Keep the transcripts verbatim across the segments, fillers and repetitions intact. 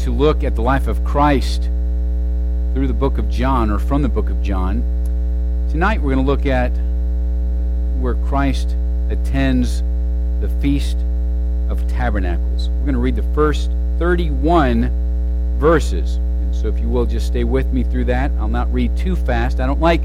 to look at the life of Christ through the book of John, or from the book of John. Tonight we're going to look at where Christ attends the Feast of Tabernacles. We're going to read the first thirty-one verses. And so if you will, just stay with me through that. I'll not read too fast. I don't like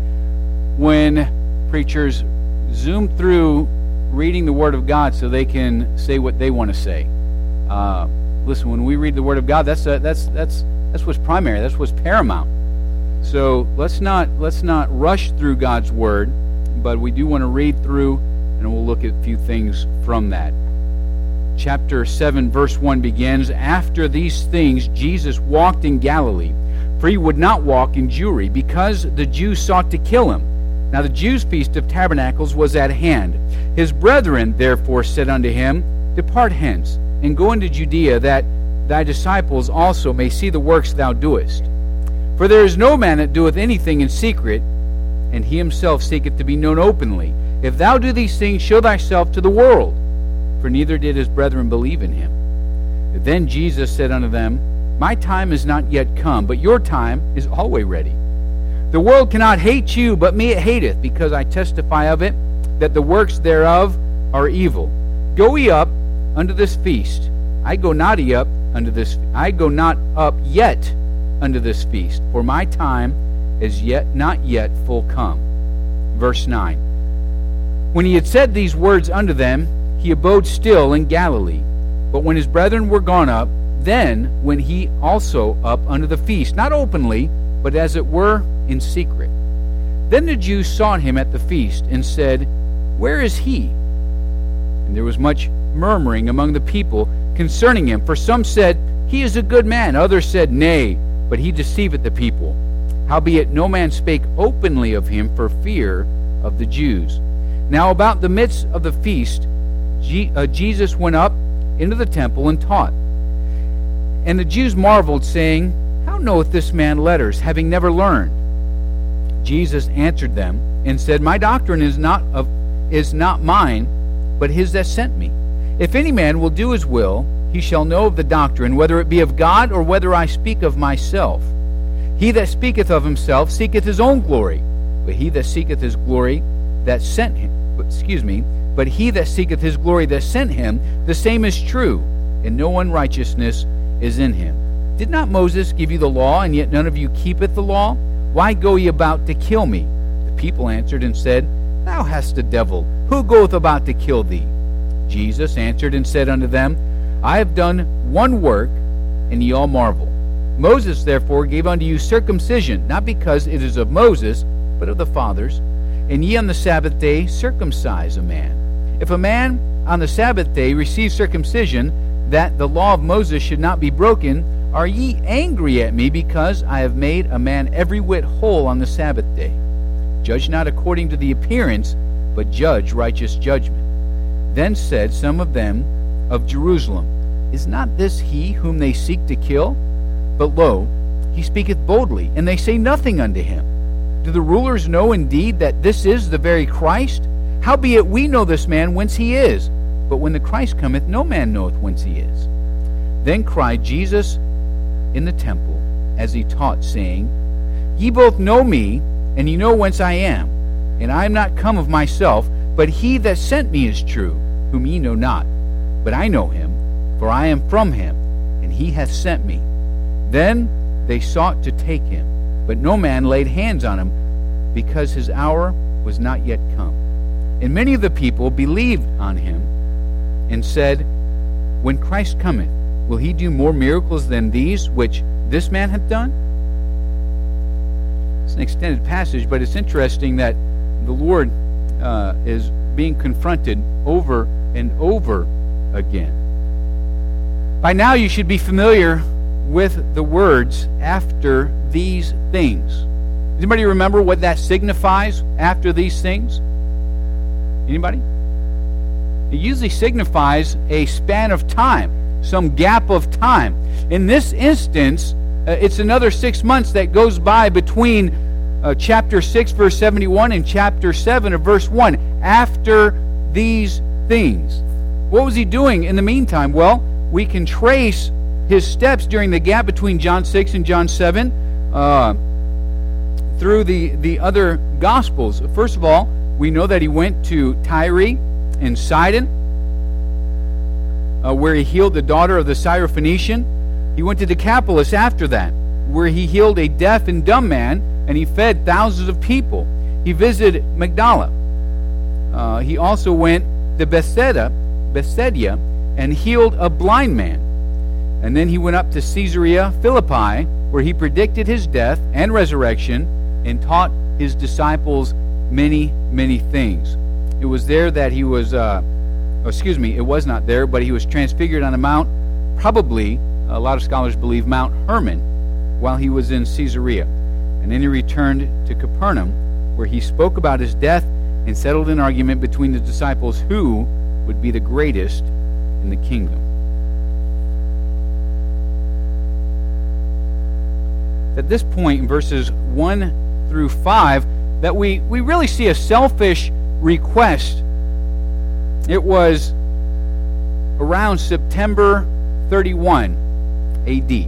when preachers zoom through reading the Word of God so they can say what they want to say. Uh, listen, when we read the Word of God, that's uh, that's that's that's what's primary. That's what's paramount. So let's not let's not rush through God's Word, but we do want to read through, and we'll look at a few things from that. Chapter seven, verse one begins, "After these things Jesus walked in Galilee, for he would not walk in Jewry, because the Jews sought to kill him. Now the Jews' feast of tabernacles was at hand. His brethren therefore said unto him, Depart hence, and go into Judea, that thy disciples also may see the works thou doest. For there is no man that doeth anything in secret, and he himself seeketh to be known openly. If thou do these things, show thyself to the world. For neither did his brethren believe in him. Then Jesus said unto them, My time is not yet come, but your time is always ready. The world cannot hate you, but me it hateth, because I testify of it, that the works thereof are evil. Go ye up unto this feast. I go not ye up unto this. I go not up yet unto this feast, for my time is yet not yet full come." Verse nine. "When he had said these words unto them, he abode still in Galilee. But when his brethren were gone up, then went he also up unto the feast, not openly, but as it were in secret. Then the Jews sought him at the feast, and said, Where is he? And there was much murmuring among the people concerning him. For some said, He is a good man. Others said, Nay, but he deceiveth the people. Howbeit no man spake openly of him for fear of the Jews. Now about the midst of the feast, Je- uh, Jesus went up into the temple and taught. And the Jews marveled, saying, How knoweth this man letters, having never learned? Jesus answered them and said, My doctrine is not of is not mine, but his that sent me. If any man will do his will, he shall know of the doctrine, whether it be of God, or whether I speak of myself. He that speaketh of himself seeketh his own glory, but he that seeketh his glory that sent him, but, excuse me, but he that seeketh his glory that sent him, the same is true, and no unrighteousness is in him. Did not Moses give you the law, and yet none of you keepeth the law? Why go ye about to kill me? The people answered and said, Thou hast a devil. Who goeth about to kill thee? Jesus answered and said unto them, I have done one work, and ye all marvel. Moses therefore gave unto you circumcision, not because it is of Moses, but of the fathers. And ye on the Sabbath day circumcise a man. If a man on the Sabbath day receive circumcision, that the law of Moses should not be broken, are ye angry at me, because I have made a man every whit whole on the Sabbath day? Judge not according to the appearance, but judge righteous judgment. Then said some of them of Jerusalem, Is not this he whom they seek to kill? But lo, he speaketh boldly, and they say nothing unto him. Do the rulers know indeed that this is the very Christ? Howbeit we know this man whence he is, but when the Christ cometh, no man knoweth whence he is. Then cried Jesus in the temple, as he taught, saying, Ye both know me, and ye know whence I am. And I am not come of myself, but he that sent me is true, whom ye know not. But I know him, for I am from him, and he hath sent me. Then they sought to take him, but no man laid hands on him, because his hour was not yet come. And many of the people believed on him, and said, When Christ cometh, will he do more miracles than these which this man hath done? It's an extended passage, but it's interesting that the Lord uh, is being confronted over and over again. By now you should be familiar with the words, after these things. Anybody remember what that signifies, after these things? Anybody? It usually signifies a span of time, some gap of time. In this instance, uh, it's another six months that goes by between uh, chapter six, verse seventy-one, and chapter seven of verse one. After these things. What was he doing in the meantime? Well, we can trace his steps during the gap between John six and John seven uh, through the, the other Gospels. First of all, we know that he went to Tyre and Sidon, uh, where he healed the daughter of the Syrophoenician. He went to Decapolis after that, where he healed a deaf and dumb man, and he fed thousands of people. He visited Magdala. Uh, he also went to Bethsaida, Bethsaida and healed a blind man. And then he went up to Caesarea Philippi, where he predicted his death and resurrection and taught his disciples many, many things. It was there that he was, uh, excuse me, it was not there, but he was transfigured on a mount, probably, a lot of scholars believe, Mount Hermon, while he was in Caesarea. And then he returned to Capernaum, where he spoke about his death and settled an argument between the disciples who would be the greatest in the kingdom. At this point in verses one through five, that we, we really see a selfish request. It was around September thirty-first A D.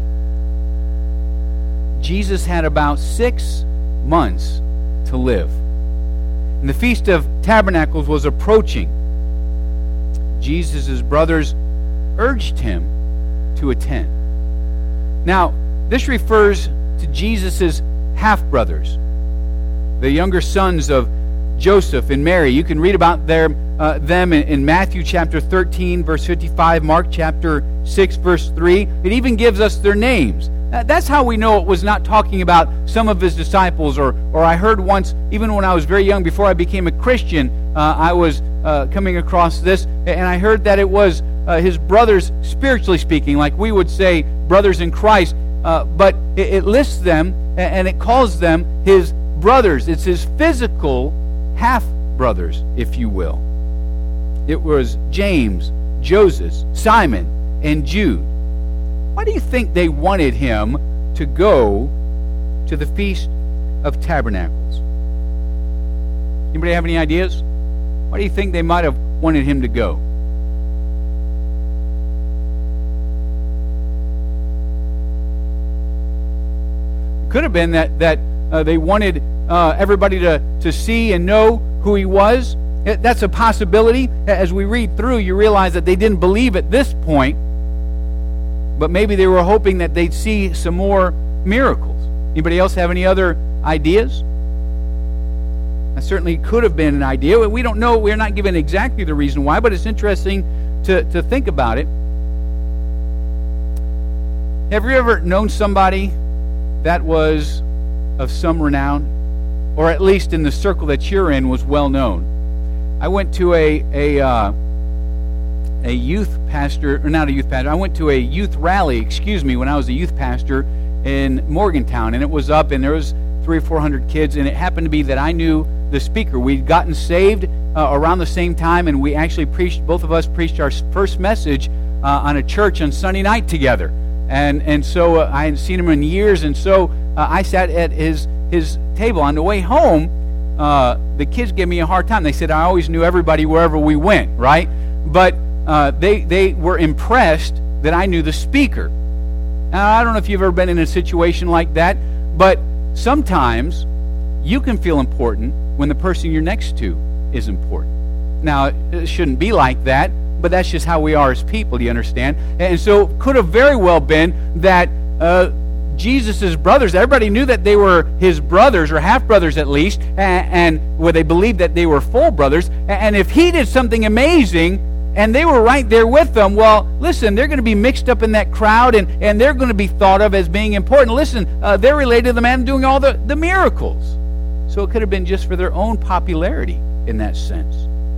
Jesus had about six months to live. And the Feast of Tabernacles was approaching. Jesus' brothers urged him to attend. Now, this refers to Jesus' half-brothers, the younger sons of Joseph and Mary. You can read about their, uh, them in, in Matthew chapter thirteen, verse fifty-five, Mark chapter six, verse three. It even gives us their names. That's how we know it was not talking about some of his disciples. Or, or I heard once, even when I was very young, before I became a Christian, uh, I was uh, coming across this, and I heard that it was uh, his brothers, spiritually speaking, like we would say brothers in Christ, uh, but it, it lists them, and it calls them his brothers. It's his physical half-brothers, if you will. It was James, Joseph, Simon, and Jude. Why do you think they wanted him to go to the Feast of Tabernacles? Anybody have any ideas? Why do you think they might have wanted him to go? It could have been that, that uh, they wanted uh, everybody to, to see and know who he was. That's a possibility. As we read through, you realize that they didn't believe at this point, but maybe they were hoping that they'd see some more miracles. Anybody else have any other ideas? That certainly could have been an idea. We don't know. We're not given exactly the reason why, but it's interesting to, to think about it. Have you ever known somebody that was of some renown, or at least in the circle that you're in was well known? I went to a a uh, a youth pastor, or not a youth pastor, I went to a youth rally, excuse me, when I was a youth pastor in Morgantown, and it was up, and there was three or four hundred kids, and it happened to be that I knew the speaker. We'd gotten saved uh, around the same time, and we actually preached, both of us preached our first message uh, on a church on Sunday night together, and and so uh, I hadn't seen him in years, and so uh, I sat at his, his table. On the way home, uh, the kids gave me a hard time. They said I always knew everybody wherever we went, right? But Uh, they, they were impressed that I knew the speaker. Now, I don't know if you've ever been in a situation like that, but sometimes you can feel important when the person you're next to is important. Now, it shouldn't be like that, but that's just how we are as people, do you understand? And so it could have very well been that uh, Jesus' brothers, everybody knew that they were his brothers, or half-brothers at least, and, and where they believed that they were full brothers, and if he did something amazing, and they were right there with them, well, listen, they're going to be mixed up in that crowd, and, and they're going to be thought of as being important. Listen, uh, they're related to the man doing all the, the miracles. So it could have been just for their own popularity in that sense.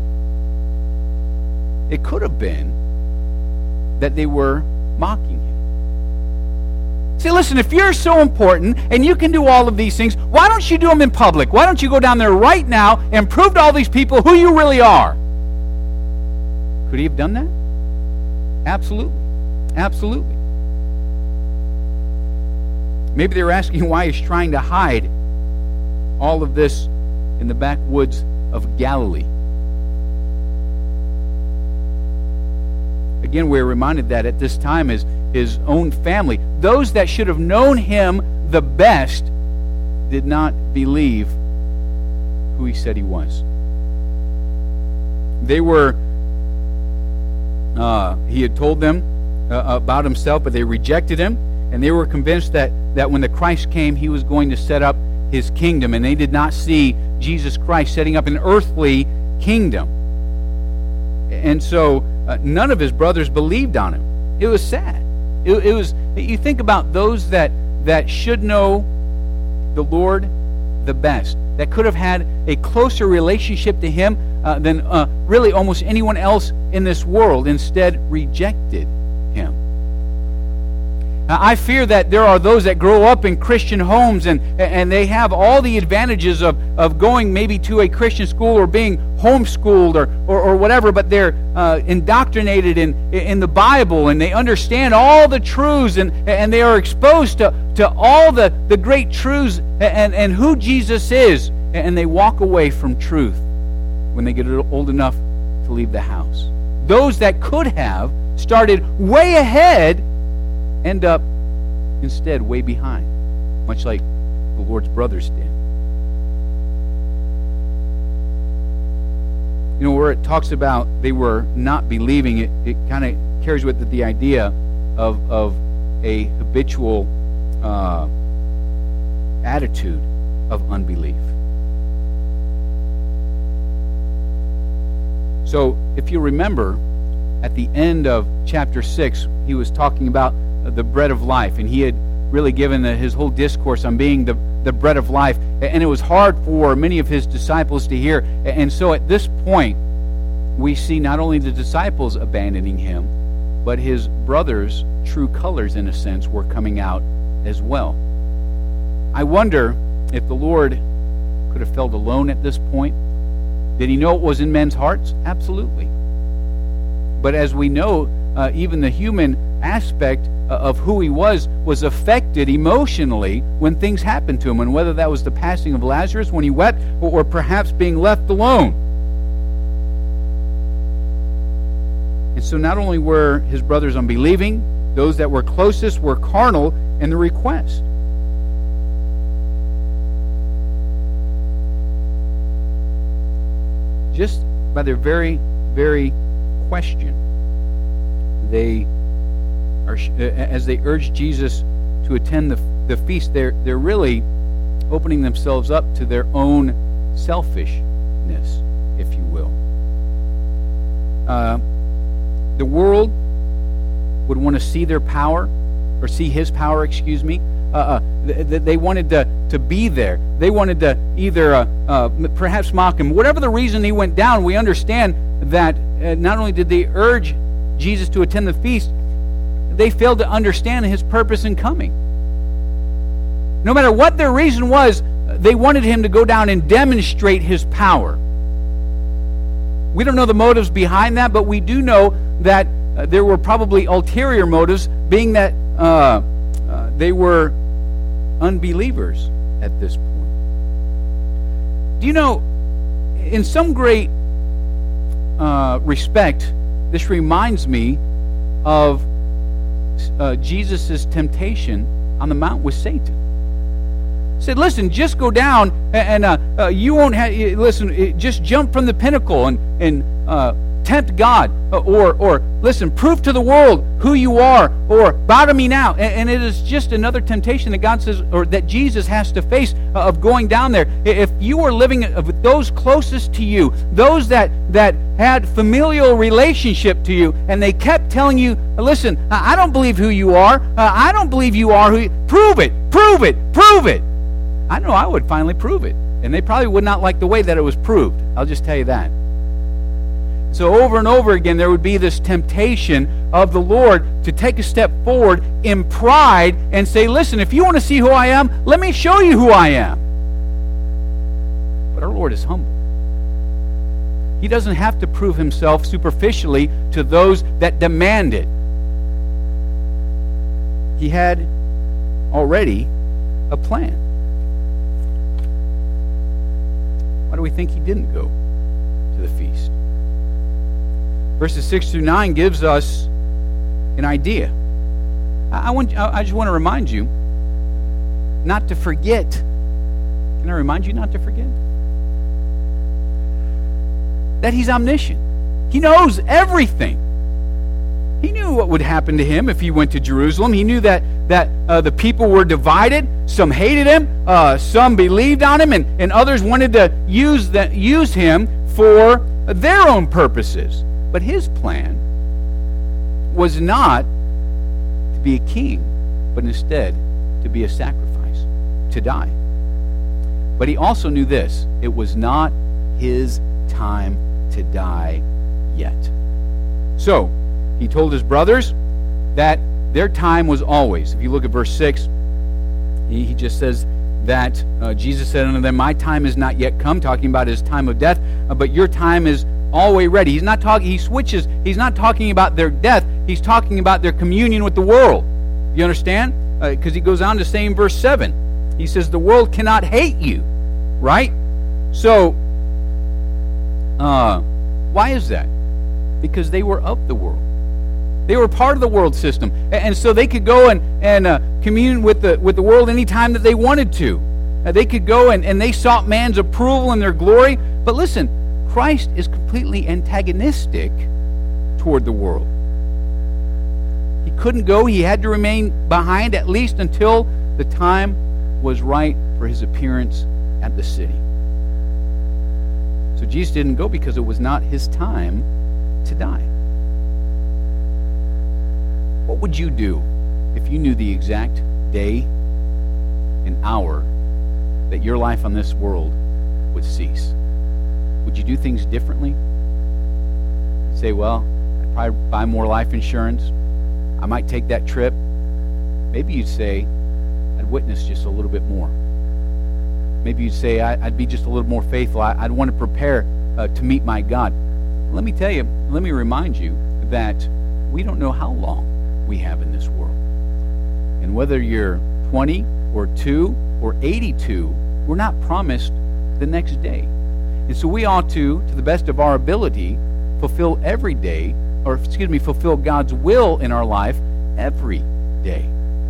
It could have been that they were mocking him. See, listen, if you're so important and you can do all of these things, why don't you do them in public? Why don't you go down there right now and prove to all these people who you really are? Could he have done that? Absolutely. Absolutely. Maybe they were asking why he's trying to hide all of this in the backwoods of Galilee. Again, we're reminded that at this time, as, his own family, those that should have known him the best, did not believe who he said he was. They were, uh, he had told them uh, about himself, but they rejected him, and they were convinced that, that when the Christ came, he was going to set up his kingdom, and they did not see Jesus Christ setting up an earthly kingdom. And so uh, none of his brothers believed on him. It was sad. It, it was. You think about those that, that should know the Lord the best, that could have had a closer relationship to him uh, than uh, really almost anyone else in this world, instead rejected him. Uh, I fear that there are those that grow up in Christian homes and and they have all the advantages of, of going maybe to a Christian school or being homeschooled or, or, or whatever, but they're uh, indoctrinated in in the Bible, and they understand all the truths, and, and they are exposed to, to all the, the great truths and, and who Jesus is, and they walk away from truth when they get old enough to leave the house. Those that could have started way ahead end up instead way behind, much like the Lord's brothers did. You know, where it talks about they were not believing, it, it kind of carries with it the idea of, of a habitual uh, attitude of unbelief. So, if you remember, at the end of chapter six, he was talking about the bread of life, and he had really given the, his whole discourse on being the, the bread of life, and it was hard for many of his disciples to hear. And so at this point, we see not only the disciples abandoning him, but his brothers' true colors, in a sense, were coming out as well. I wonder if the Lord could have felt alone at this point. Did he know what was in men's hearts? Absolutely. But as we know, uh, even the human aspect of who he was was affected emotionally when things happened to him, and whether that was the passing of Lazarus when he wept, or, or perhaps being left alone. And so not only were his brothers unbelieving, those that were closest were carnal in the request. Just by their very, very question, they are, as they urge Jesus to attend the, the feast, they're, they're really opening themselves up to their own selfishness, if you will. Uh, the world would want to see their power, or see his power, excuse me. Uh, uh, they, they wanted to, to be there. They wanted to either uh, uh, perhaps mock him. Whatever the reason he went down, we understand that uh, not only did they urge Jesus to attend the feast, they failed to understand his purpose in coming. No matter what their reason was, they wanted him to go down and demonstrate his power. We don't know the motives behind that, but we do know that uh, there were probably ulterior motives, being that uh, uh, they were unbelievers at this point. Do you know, in some great uh, respect, this reminds me of uh, Jesus' temptation on the mount with Satan. He said, listen, just go down and uh, uh, you won't have, listen, just jump from the pinnacle and, and uh, tempt God. Or, or listen, prove to the world who you are, or bow to me now. And, and it is just another temptation that God says, or that Jesus has to face uh, of going down there. If you were living with those closest to you, those that, that had familial relationship to you, and they kept telling you, listen, I don't believe who you are. Uh, I don't believe you are who you, prove it, prove it, prove it. I know I would finally prove it. And they probably would not like the way that it was proved. I'll just tell you that. So over and over again, there would be this temptation of the Lord to take a step forward in pride and say, listen, if you want to see who I am, let me show you who I am. But our Lord is humble. He doesn't have to prove himself superficially to those that demand it. He had already a plan. Why do we think he didn't go to the feast? Verses six through nine gives us an idea. I, I want. I, I just want to remind you not to forget. Can I remind you not to forget? That he's omniscient. He knows everything. He knew what would happen to him if he went to Jerusalem. He knew that that uh, the people were divided. Some hated him. Uh, some believed on him, and, and others wanted to use that use him for their own purposes. But his plan was not to be a king, but instead to be a sacrifice, to die. But he also knew this: it was not his time to die yet. So he told his brothers that their time was always. If you look at verse six, he, he just says that uh, Jesus said unto them, my time is not yet come, talking about his time of death, uh, but your time is always ready. He's not talking, he switches, he's not talking about their death, he's talking about their communion with the world. You understand? Because uh, he goes on to say in verse seven, he says, the world cannot hate you, right? So, uh, why is that? Because they were of the world. They were part of the world system. And so they could go and, and uh, commune with the with the world anytime that they wanted to. Uh, they could go and, and they sought man's approval and their glory. But listen, Christ is completely antagonistic toward the world. He couldn't go. He had to remain behind at least until the time was right for his appearance at the city. So Jesus didn't go because it was not his time to die. What would you do if you knew the exact day and hour that your life on this world would cease? Would you do things differently? You'd say, well, I'd probably buy more life insurance. I might take that trip. Maybe you'd say, I'd witness just a little bit more. Maybe you'd say, I, I'd be just a little more faithful. I, I'd want to prepare uh, to meet my God. Let me tell you, let me remind you that we don't know how long we have in this world. And whether you're twenty or two or eighty-two, we're not promised the next day. And so we ought to, to the best of our ability, fulfill every day, or excuse me, fulfill God's will in our life every day.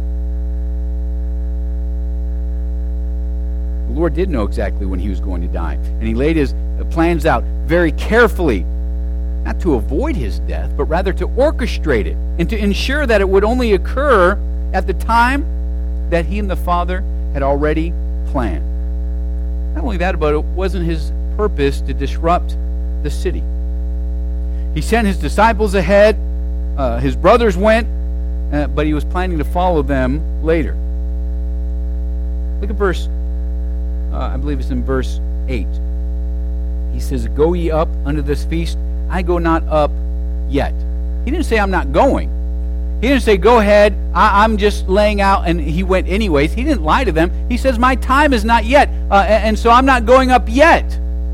The Lord did know exactly when he was going to die. And he laid his plans out very carefully, not to avoid his death, but rather to orchestrate it and to ensure that it would only occur at the time that he and the Father had already planned. Not only that, but it wasn't his purpose to disrupt the city. He sent his disciples ahead. Uh, his brothers went, uh, but he was planning to follow them later. Look at verse, uh, I believe it's in verse eight. He says, go ye up unto this feast. I go not up yet. He didn't say I'm not going. He didn't say go ahead, I, I'm just laying out, and he went anyways. He didn't lie to them. He says my time is not yet, uh, and, and so I'm not going up yet.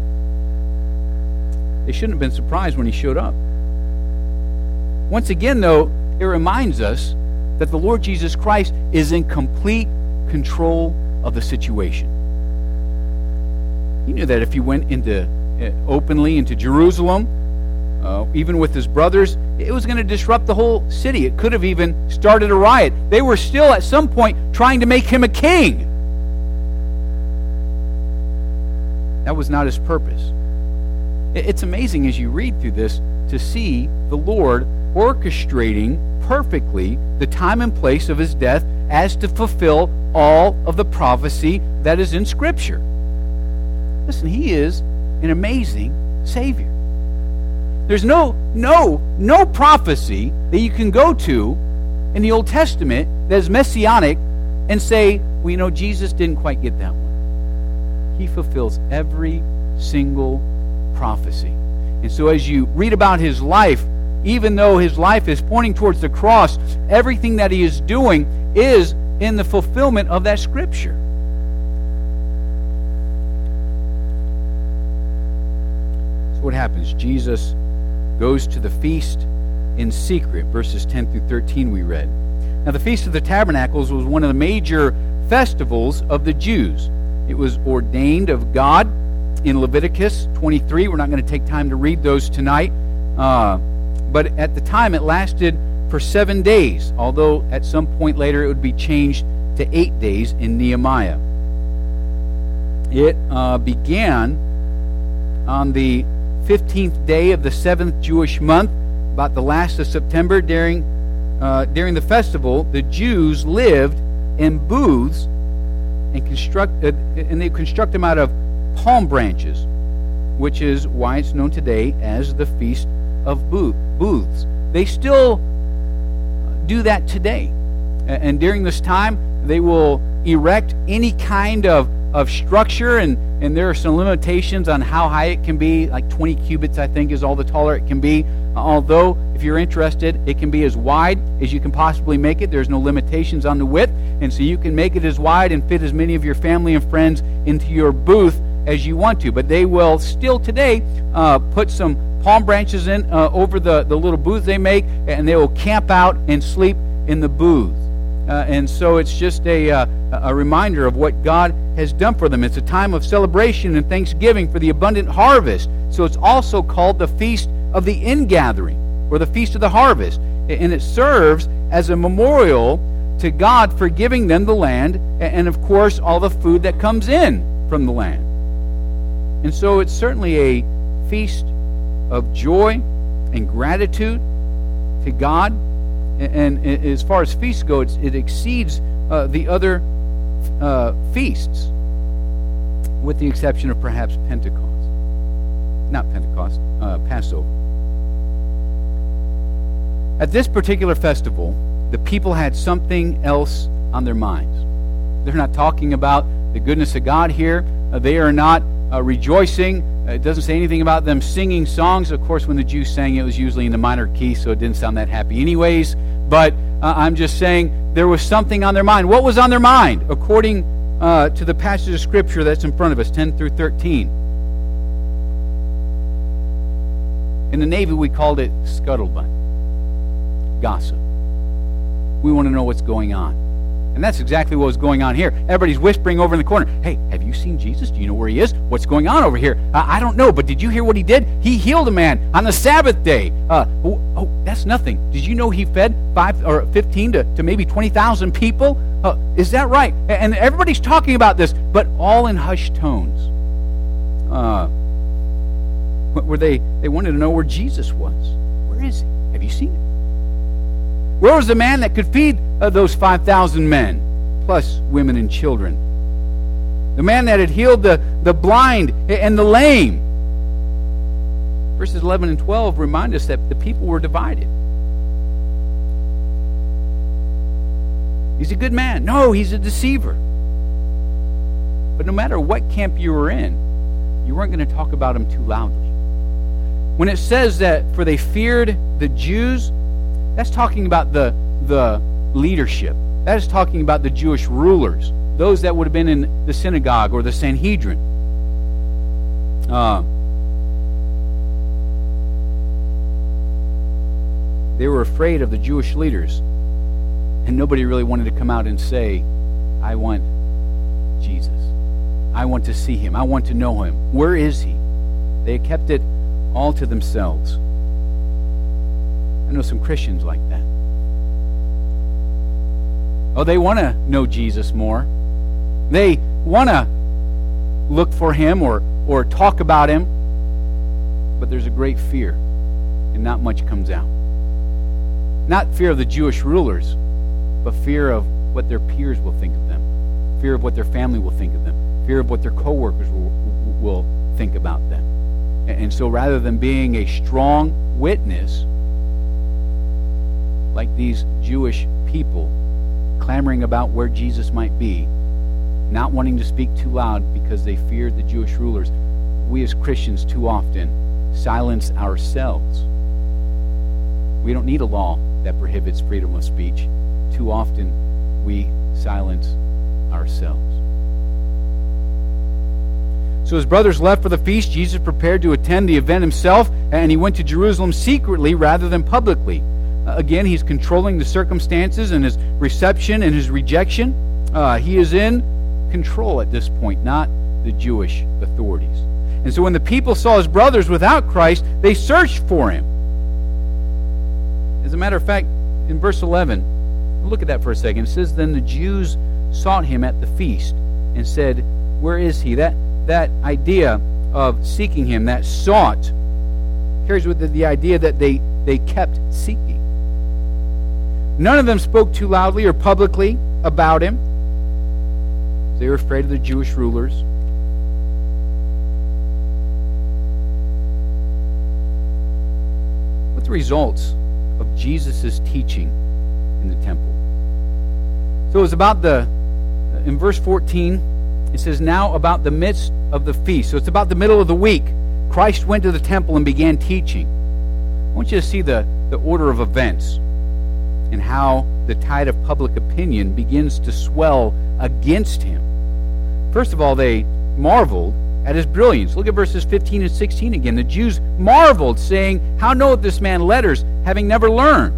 They shouldn't have been surprised when he showed up. Once again, though, it reminds us that the Lord Jesus Christ is in complete control of the situation. He knew that if he went into uh, openly into Jerusalem, Uh, even with his brothers, it was going to disrupt the whole city. It could have even started a riot. They were still at some point trying to make him a king. That was not his purpose. It's amazing as you read through this to see the Lord orchestrating perfectly the time and place of his death as to fulfill all of the prophecy that is in Scripture. Listen, he is an amazing Savior. There's no, no, no prophecy that you can go to in the Old Testament that is messianic and say, well, you know, Jesus didn't quite get that one. He fulfills every single prophecy. And so as you read about his life, even though his life is pointing towards the cross, everything that he is doing is in the fulfillment of that Scripture. So what happens? Jesus goes to the feast in secret, verses ten through thirteen we read. Now the Feast of the Tabernacles was one of the major festivals of the Jews. It was ordained of God in Leviticus twenty-three. We're not going to take time to read those tonight. Uh, but at the time it lasted for seven days, although at some point later it would be changed to eight days in Nehemiah. It uh, began on the fifteenth day of the seventh Jewish month, about the last of September. During uh, during the festival, the Jews lived in booths and construct uh, and they construct them out of palm branches, which is why it's known today as the Feast of Booths. They still do that today, and during this time, they will erect any kind of of structure, and, and there are some limitations on how high it can be. Like twenty cubits, I think, is all the taller it can be. Although, if you're interested, it can be as wide as you can possibly make it. There's no limitations on the width, and so you can make it as wide and fit as many of your family and friends into your booth as you want to. But they will still today uh, put some palm branches in uh, over the, the little booths they make, and they will camp out and sleep in the booths. Uh, and so it's just a, uh, a reminder of what God has done for them. It's a time of celebration and thanksgiving for the abundant harvest. So it's also called the Feast of the Ingathering, or the Feast of the Harvest. And it serves as a memorial to God for giving them the land, and of course all the food that comes in from the land. And so it's certainly a feast of joy and gratitude to God. And as far as feasts go, it's, it exceeds uh, the other uh, feasts, with the exception of perhaps Pentecost. Not Pentecost, uh, Passover. At this particular festival, the people had something else on their minds. They're not talking about the goodness of God here. Uh, they are not uh, rejoicing. Uh, it doesn't say anything about them singing songs. Of course, when the Jews sang, it was usually in the minor key, so it didn't sound that happy anyways. But uh, I'm just saying there was something on their mind. What was on their mind? According uh, to the passage of Scripture that's in front of us, ten through thirteen. In the Navy, we called it scuttlebutt, gossip. We want to know what's going on. And that's exactly what was going on here. Everybody's whispering over in the corner, hey, have you seen Jesus? Do you know where he is? What's going on over here? Uh, I don't know, but did you hear what he did? He healed a man on the Sabbath day. Uh, oh, oh, that's nothing. Did you know he fed five or fifteen to, to maybe twenty thousand people? Uh, is that right? And everybody's talking about this, but all in hushed tones. Uh, where they, they wanted to know where Jesus was. Where is he? Have you seen him? Where was the man that could feed uh, those five thousand men, plus women and children? The man that had healed the, the blind and the lame. Verses eleven and twelve remind us that the people were divided. He's a good man. No, he's a deceiver. But no matter what camp you were in, you weren't going to talk about him too loudly. When it says that for they feared the Jews, that's talking about the, the leadership. That is talking about the Jewish rulers, those that would have been in the synagogue or the Sanhedrin. Uh, they were afraid of the Jewish leaders, and nobody really wanted to come out and say, I want Jesus. I want to see him. I want to know him. Where is he? They kept it all to themselves. I know some Christians like that. Oh, they want to know Jesus more. They want to look for him or, or talk about him. But there's a great fear, and not much comes out. Not fear of the Jewish rulers, but fear of what their peers will think of them. Fear of what their family will think of them. Fear of what their co-workers will, will think about them. And so rather than being a strong witness, like these Jewish people clamoring about where Jesus might be, not wanting to speak too loud because they feared the Jewish rulers, we as Christians too often silence ourselves. We don't need a law that prohibits freedom of speech. Too often we silence ourselves. So his brothers left for the feast. Jesus prepared to attend the event himself, and he went to Jerusalem secretly rather than publicly. Again, he's controlling the circumstances and his reception and his rejection. Uh, he is in control at this point, not the Jewish authorities. And so when the people saw his brothers without Christ, they searched for him. As a matter of fact, in verse eleven, look at that for a second. It says, then the Jews sought him at the feast and said, where is he? That, that idea of seeking him, that sought, carries with it the idea that they, they kept seeking. None of them spoke too loudly or publicly about him. They were afraid of the Jewish rulers. What's the results of Jesus' teaching in the temple? So it was about the, in verse fourteen, it says, now about the midst of the feast. So it's about the middle of the week. Christ went to the temple and began teaching. I want you to see the, the order of events and how the tide of public opinion begins to swell against him. First of all, they marveled at his brilliance. Look at verses fifteen and sixteen again. The Jews marveled, saying, how knoweth this man letters, having never learned?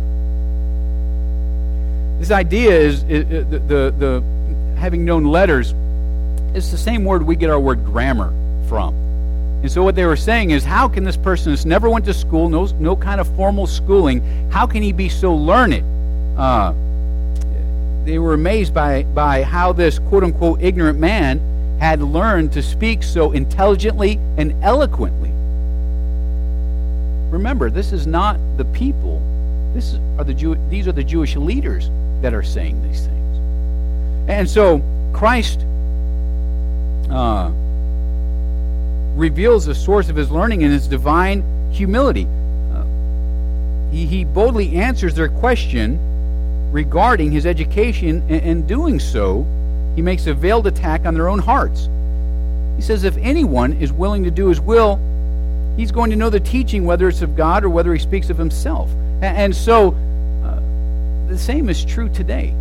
This idea is, is, is the, the, the having known letters is the same word we get our word grammar from. And so what they were saying is, how can this person that's never went to school, no, no kind of formal schooling, how can he be so learned? Uh, they were amazed by, by how this quote-unquote ignorant man had learned to speak so intelligently and eloquently. Remember, this is not the people. This are the Jew, these are the Jewish leaders that are saying these things. And so Christ uh, reveals the source of his learning in his divine humility. Uh, he, he boldly answers their question regarding his education, and in doing so, he makes a veiled attack on their own hearts. He says if anyone is willing to do his will, he's going to know the teaching, whether it's of God or whether he speaks of himself. And so, uh, the same is true today.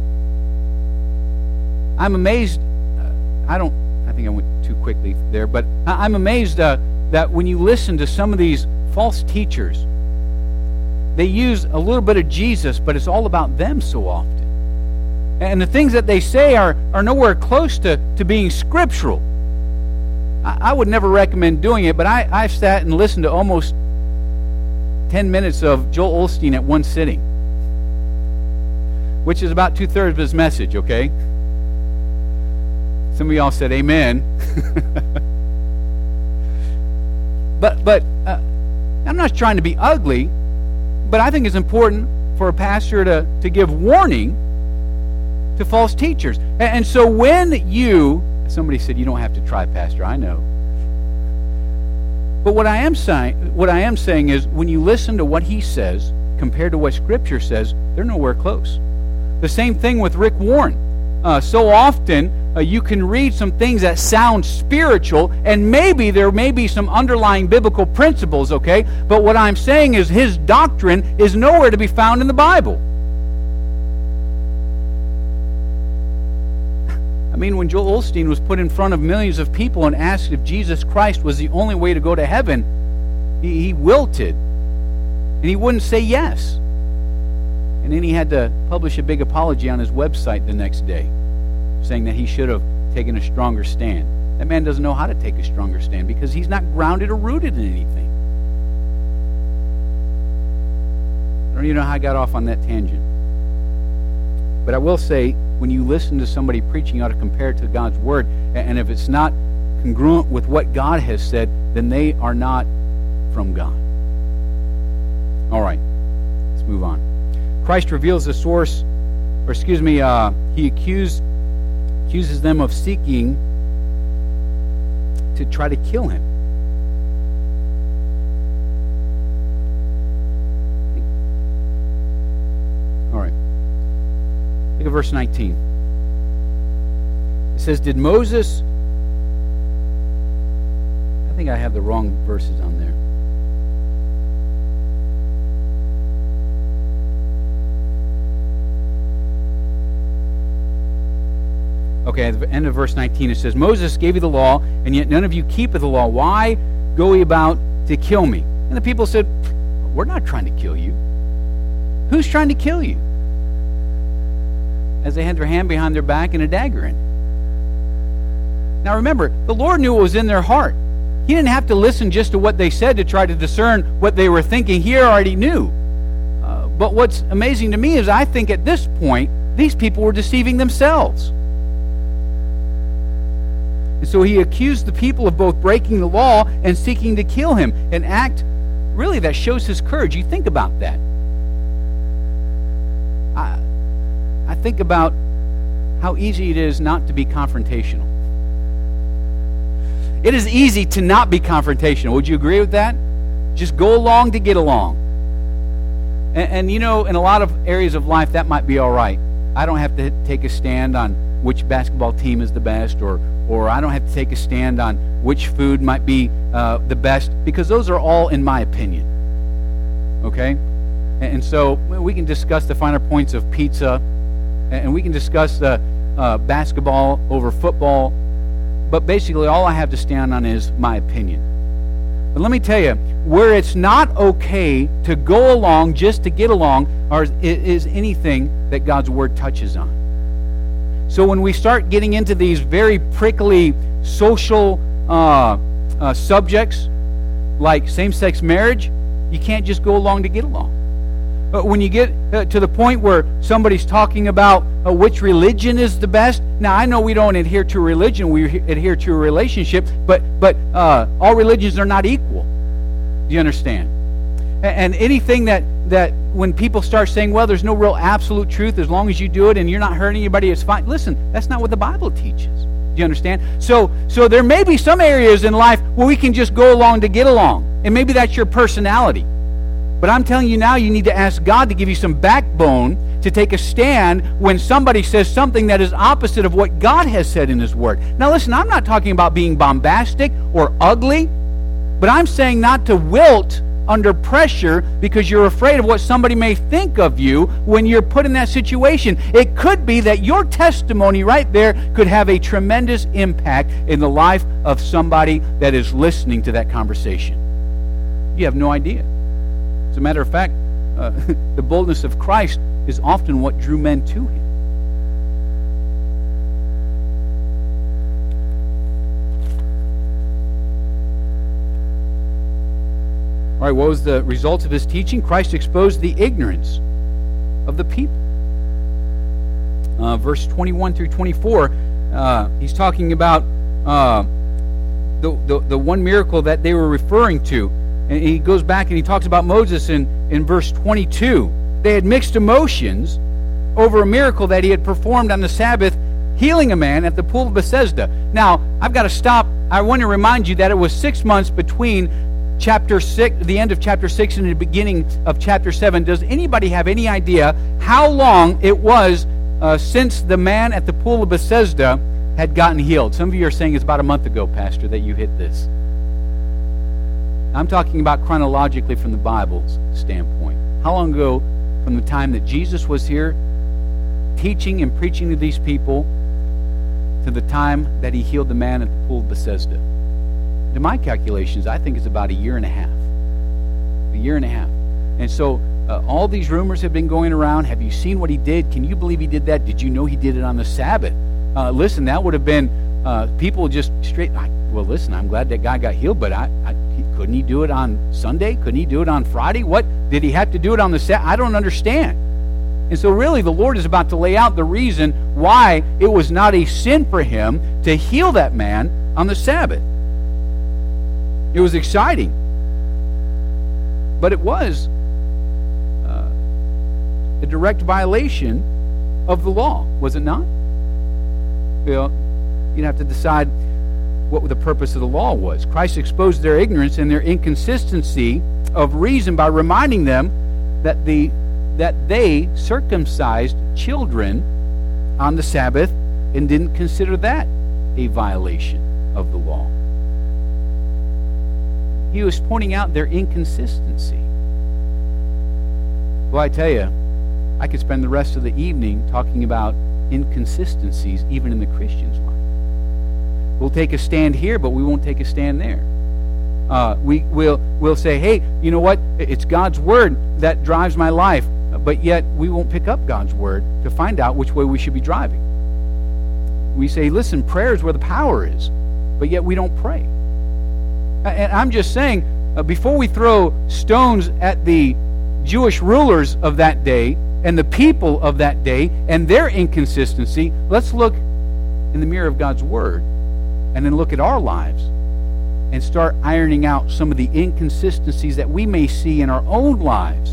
I'm amazed, uh, I don't, I think I went too quickly there, but I'm amazed uh, that when you listen to some of these false teachers, they use a little bit of Jesus, but it's all about them so often. And the things that they say are, are nowhere close to, to being scriptural. I, I would never recommend doing it, but I, I've sat and listened to almost ten minutes of Joel Osteen at one sitting, which is about two-thirds of his message, okay? Some of y'all said amen. but but uh, I'm not trying to be ugly, but I think it's important for a pastor to, to give warning to false teachers. And, and so when you, somebody said you don't have to try, Pastor, I know. But what I am saying, what I am saying is when you listen to what he says compared to what Scripture says, they're nowhere close. The same thing with Rick Warren. Uh, so often uh, you can read some things that sound spiritual, and maybe there may be some underlying biblical principles, okay? But what I'm saying is his doctrine is nowhere to be found in the Bible. I mean, when Joel Osteen was put in front of millions of people and asked if Jesus Christ was the only way to go to heaven, he, he wilted, and he wouldn't say yes. And then he had to publish a big apology on his website the next day, saying that he should have taken a stronger stand. That man doesn't know how to take a stronger stand because he's not grounded or rooted in anything. I don't even know how I got off on that tangent. But I will say, when you listen to somebody preaching, you ought to compare it to God's Word. And if it's not congruent with what God has said, then they are not from God. All right, let's move on. Christ reveals the source, or excuse me, uh, he accused, accuses them of seeking to try to kill him. All right. Look at verse nineteen. It says, did Moses... I think I have the wrong verses on there. Okay, at the end of verse nineteen, it says, Moses gave you the law, and yet none of you keepeth the law. Why go ye about to kill me? And the people said, we're not trying to kill you. Who's trying to kill you? As they had their hand behind their back and a dagger in it. Now remember, the Lord knew what was in their heart. He didn't have to listen just to what they said to try to discern what they were thinking. He already knew. Uh, But what's amazing to me is I think at this point, these people were deceiving themselves. And so he accused the people of both breaking the law and seeking to kill him. An act, really, that shows his courage. You think about that. I, I think about how easy it is not to be confrontational. It is easy to not be confrontational. Would you agree with that? Just go along to get along. And, and you know, in a lot of areas of life, that might be all right. I don't have to take a stand on which basketball team is the best, or or I don't have to take a stand on which food might be uh, the best, because those are all in my opinion. Okay? And, and so we can discuss the finer points of pizza, and we can discuss the uh, basketball over football, but basically all I have to stand on is my opinion. But let me tell you, where it's not okay to go along just to get along or is anything that God's Word touches on. So when we start getting into these very prickly social uh, uh, subjects like same-sex marriage, you can't just go along to get along. But when you get uh, to the point where somebody's talking about uh, which religion is the best, now I know we don't adhere to religion, we adhere to a relationship, but but uh, all religions are not equal. Do you understand? And, and anything that, that when people start saying, well, there's no real absolute truth, as long as you do it and you're not hurting anybody, it's fine. Listen, that's not what the Bible teaches. Do you understand? So, so there may be some areas in life where we can just go along to get along, and maybe that's your personality. But I'm telling you now, you need to ask God to give you some backbone to take a stand when somebody says something that is opposite of what God has said in His Word. Now listen, I'm not talking about being bombastic or ugly, but I'm saying not to wilt under pressure because you're afraid of what somebody may think of you when you're put in that situation. It could be that your testimony right there could have a tremendous impact in the life of somebody that is listening to that conversation. You have no idea. As a matter of fact, uh, the boldness of Christ is often what drew men to Him. All right, what was the result of His teaching? Christ exposed the ignorance of the people. Uh, verse twenty-one through twenty-four, uh, He's talking about uh, the, the, the one miracle that they were referring to. And he goes back and he talks about Moses in, in verse twenty-two. They had mixed emotions over a miracle that he had performed on the Sabbath, healing a man at the pool of Bethesda. Now, I've got to stop. I want to remind you that it was six months between chapter six, the end of chapter six and the beginning of chapter seven. Does anybody have any idea how long it was uh, since the man at the pool of Bethesda had gotten healed? Some of you are saying it's about a month ago, Pastor, that you hit this. I'm talking about chronologically from the Bible's standpoint. How long ago from the time that Jesus was here teaching and preaching to these people to the time that He healed the man at the pool of Bethesda? To my calculations, I think it's about a year and a half. A year and a half. And so uh, all these rumors have been going around. Have you seen what He did? Can you believe He did that? Did you know He did it on the Sabbath? Uh, listen, that would have been uh, people just straight... I, well, listen, I'm glad that guy got healed, but I, I he, couldn't he do it on Sunday? Couldn't he do it on Friday? What? Did he have to do it on the Sabbath? I don't understand. And so really the Lord is about to lay out the reason why it was not a sin for Him to heal that man on the Sabbath. It was exciting. But it was uh, a direct violation of the law, was it not? Well, you'd have to decide what the purpose of the law was. Christ exposed their ignorance and their inconsistency of reason by reminding them that the that they circumcised children on the Sabbath and didn't consider that a violation of the law. He was pointing out their inconsistency. Well, I tell you, I could spend the rest of the evening talking about inconsistencies even in the Christian's life. We'll take a stand here, but we won't take a stand there. Uh, we will we'll say, hey, you know what? It's God's Word that drives my life, but yet we won't pick up God's Word to find out which way we should be driving. We say, listen, prayer is where the power is, but yet we don't pray. And I'm just saying, uh, before we throw stones at the Jewish rulers of that day and the people of that day and their inconsistency, let's look in the mirror of God's Word and then look at our lives and start ironing out some of the inconsistencies that we may see in our own lives.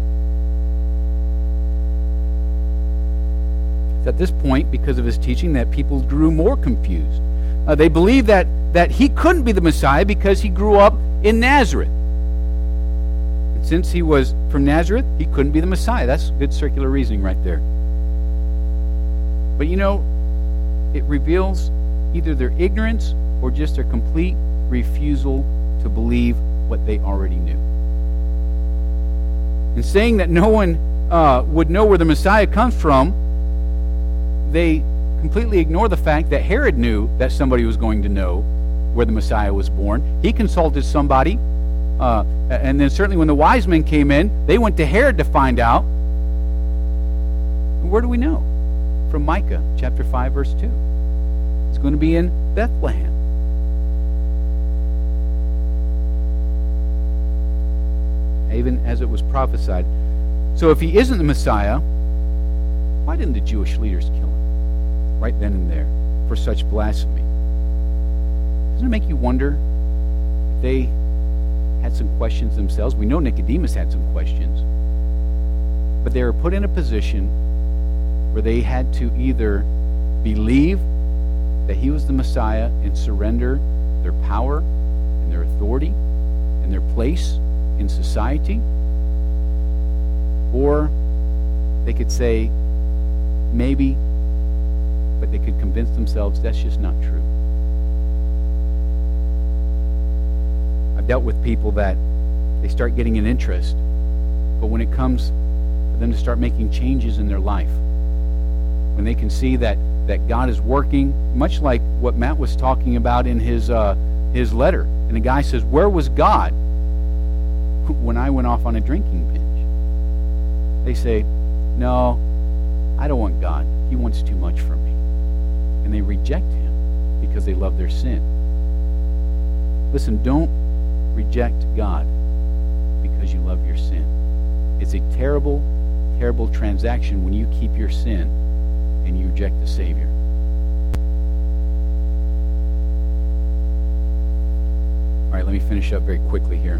It's at this point, because of his teaching, that people grew more confused. Uh, they believed that, that he couldn't be the Messiah because he grew up in Nazareth. And since he was from Nazareth, he couldn't be the Messiah. That's good circular reasoning right there. But you know, it reveals either their ignorance or just their complete refusal to believe what they already knew. In saying that no one uh, would know where the Messiah comes from, they completely ignore the fact that Herod knew that somebody was going to know where the Messiah was born. He consulted somebody, uh, and then certainly when the wise men came in, they went to Herod to find out. And where do we know? From Micah chapter five, verse two. It's going to be in Bethlehem. Even as it was prophesied. So if he isn't the Messiah, why didn't the Jewish leaders kill him right then and there for such blasphemy? Doesn't it make you wonder if they had some questions themselves? We know Nicodemus had some questions. But they were put in a position where they had to either believe that he was the Messiah and surrender their power and their authority and their place in society, or they could say maybe, but they could convince themselves that's just not true. I've dealt with people that they start getting an interest, but when it comes for them to start making changes in their life, when they can see that that God is working, much like what Matt was talking about in his uh, his letter, and the guy says, "Where was God when I went off on a drinking binge?" They say, "No, I don't want God. He wants too much from me." And they reject him because they love their sin. Listen, don't reject God because you love your sin. It's a terrible, terrible transaction when you keep your sin and you reject the Savior. All right, let me finish up very quickly here.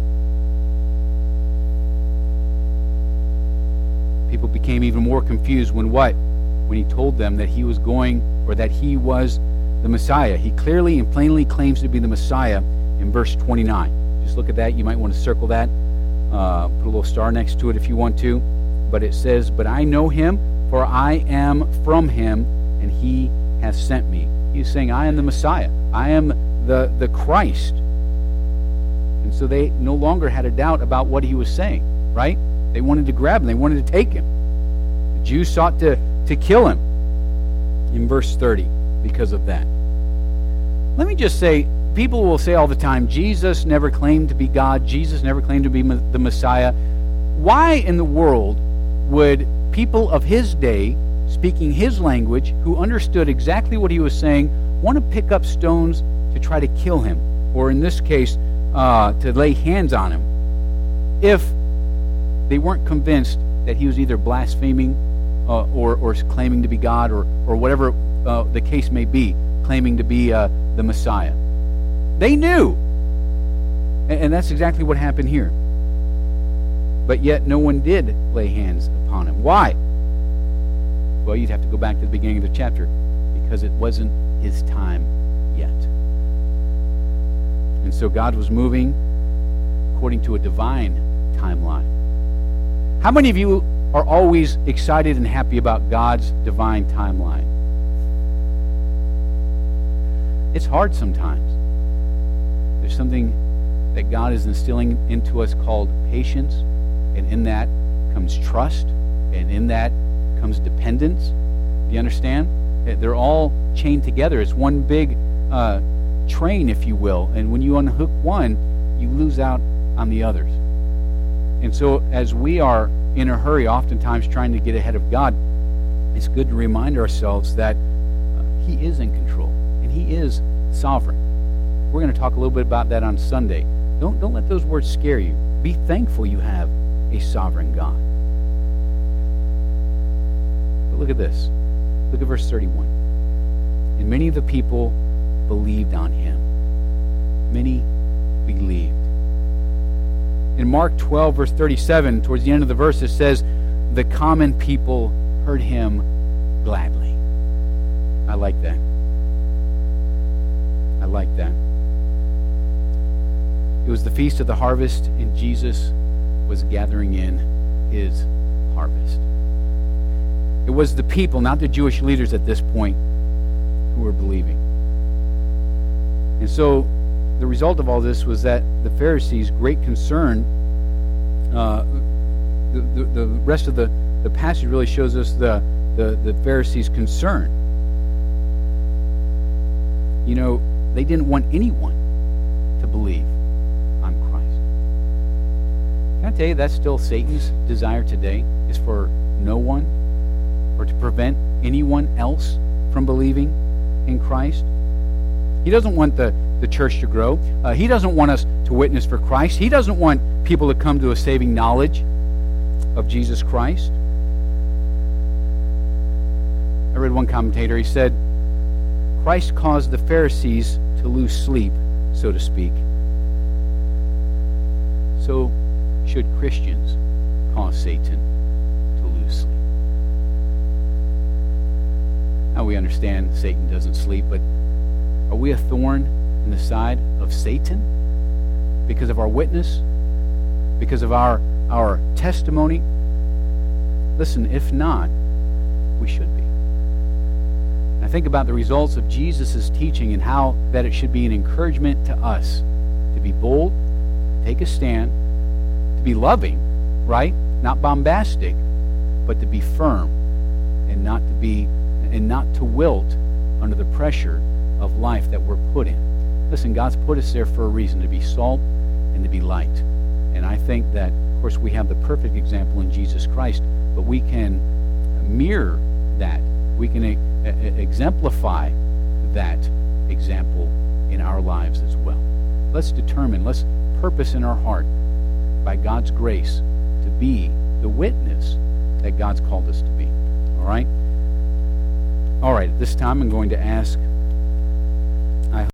People became even more confused when what? When he told them that he was going, or that he was the Messiah. He clearly and plainly claims to be the Messiah in verse twenty-nine. Just look at that. You might want to circle that. Uh, put a little star next to it if you want to. But it says, "But I know him, for I am from him, and he hath sent me." He's saying, I am the Messiah. I am the, the Christ. And so they no longer had a doubt about what he was saying, right? They wanted to grab him. They wanted to take him. The Jews sought to, to kill him in verse thirty because of that. Let me just say, people will say all the time, Jesus never claimed to be God. Jesus never claimed to be the Messiah. Why in the world would people of his day, speaking his language, who understood exactly what he was saying, want to pick up stones to try to kill him? Or in this case, uh, to lay hands on him, if they weren't convinced that he was either blaspheming uh, or, or claiming to be God, or, or whatever uh, the case may be, claiming to be uh, the Messiah. They knew. And, and that's exactly what happened here. But yet no one did lay hands upon him. Why? Well, you'd have to go back to the beginning of the chapter, because it wasn't his time yet. And so God was moving according to a divine timeline. How many of you are always excited and happy about God's divine timeline? It's hard sometimes. There's something that God is instilling into us called patience, and in that comes trust, and in that comes dependence. Do you understand? They're all chained together. It's one big uh, train, if you will, and when you unhook one, you lose out on the others. And so as we are in a hurry, oftentimes trying to get ahead of God, it's good to remind ourselves that uh, he is in control, and he is sovereign. We're going to talk a little bit about that on Sunday. Don't, don't let those words scare you. Be thankful you have a sovereign God. But look at this. Look at verse thirty-one. And many of the people believed on him. Many believed. In Mark twelve, verse thirty-seven, towards the end of the verse, it says, the common people heard him gladly. I like that. I like that. It was the feast of the harvest, and Jesus was gathering in his harvest. It was the people, not the Jewish leaders at this point, who were believing. And so the result of all this was that the Pharisees' great concern, uh, the, the, the rest of the, the passage really shows us the, the, the Pharisees' concern. You know, they didn't want anyone to believe on Christ. Can I tell you that's still Satan's desire today, is for no one, or to prevent anyone else from believing in Christ? He doesn't want the, the church to grow. Uh, he doesn't want us to witness for Christ. He doesn't want people to come to a saving knowledge of Jesus Christ. I read one commentator, he said, Christ caused the Pharisees to lose sleep, so to speak. So should Christians cause Satan to lose sleep. Now we understand Satan doesn't sleep, but are we a thorn in the side of Satan because of our witness, because of our, our testimony? Listen, if not, we should be. I think about the results of Jesus' teaching and how that it should be an encouragement to us to be bold, take a stand, to be loving, right? Not bombastic, but to be firm and not to be and not to wilt under the pressure of life that we're put in. Listen, God's put us there for a reason, to be salt and to be light. And I think that, of course, we have the perfect example in Jesus Christ, but we can mirror that. We can e- e- exemplify that example in our lives as well. Let's determine, let's purpose in our heart, by God's grace, to be the witness that God's called us to be. All right? All right, at this time I'm going to ask